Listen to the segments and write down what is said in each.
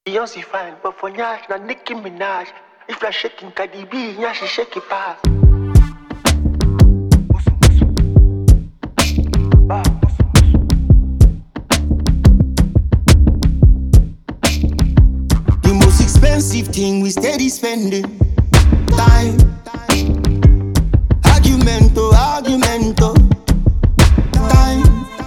Beyonce fine, but for Nyash, na Nicki Minaj. If you're shaking Cardi B, Nyash shake it fast. The most expensive thing we steady spending time. Argumento, time.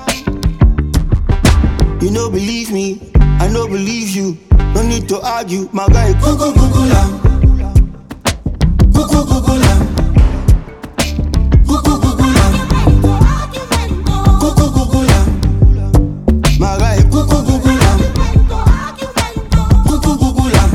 You no believe me, I no believe you. No need to argue, my guy. Cuckoo, cuckoo, lamb. Cuckoo, cuckoo, lamb. Cuckoo, cuckoo, lamb. Cuckoo, cuckoo, lamb. My guy. Cuckoo, cuckoo, lamb. Cuckoo, cuckoo, lamb.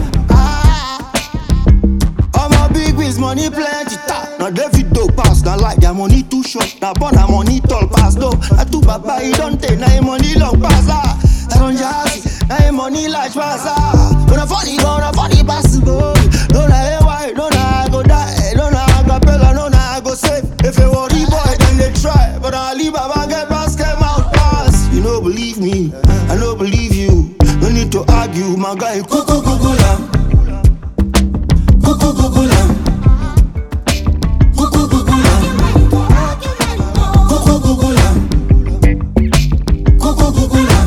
All my big biz, money plenty. Now David do pass, now like their money too short. Now born a money tall pass though. I too baba, he don't take, now money long pass. I don't jazzy. Now money large pass Gonna funny possible. Don't know why, don't know I go die. Don't know I go pella, don't know I go save. If you worry boy, then they try. But I leave Baba get pass, came out pass. You don't believe me, I don't believe you. No need to argue, my guy. Cuckoo, cuckoo, lamb. Cuckoo, cuckoo, lamb. Cuckoo, cuckoo, lamb. Cuckoo, cuckoo, lamb. Cuckoo, cuckoo, lamb.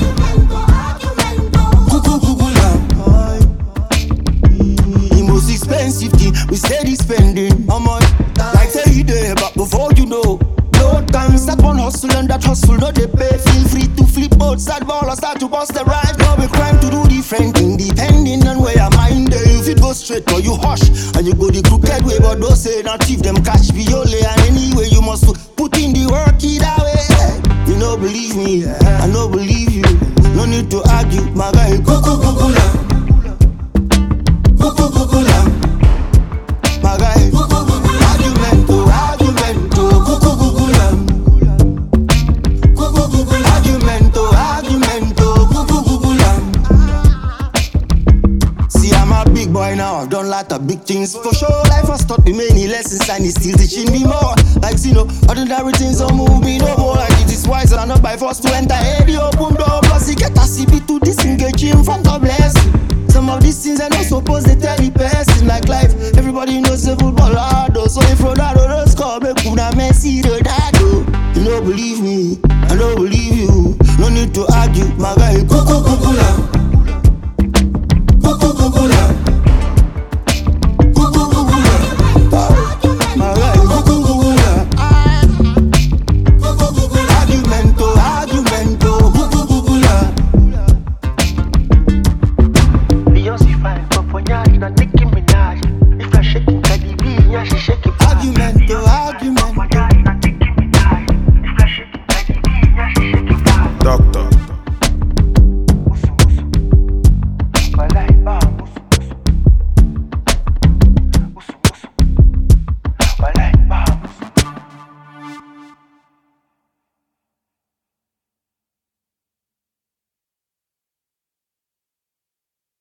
Expensive thing, we steady spending how much? Like say you there, but before you know, no time, start one hustle and that hustle no they pay. Feel free to flip both side ball or start to bust the ride. No be crime to do different thing, depending on where your mind is. If it go straight or you hush, and you go the crooked way, but don't say not thief them catch be only. And anyway you must put in the work either way. You no believe me, I no believe you. No need to argue, my guy. Cuckoo, cuckoo, lamb. Cuckoo, cuckoo, lamb. My guy. Argumento, cuckoo, cuckoo, lamb. Cuckoo, cuckoo, argumento, cuckoo, cuckoo, lamb. See, I'm a big boy now, I've done lot of big things. For sure, life has taught me many lessons and it's still teaching me more. Like, you know, ordinary things don't move me no more. Like, it is wise and not by force to enter any open door. Plus, you get a CB to disengage in front of blessing. Some of these things I not supposed to tell the person. Like life, everybody knows the football hard. So if Ronaldo don't score, make una Messi Ronaldo. You don't believe me, I don't believe you. No need to argue, my guy. Cuckoo, cuckoo, lamb.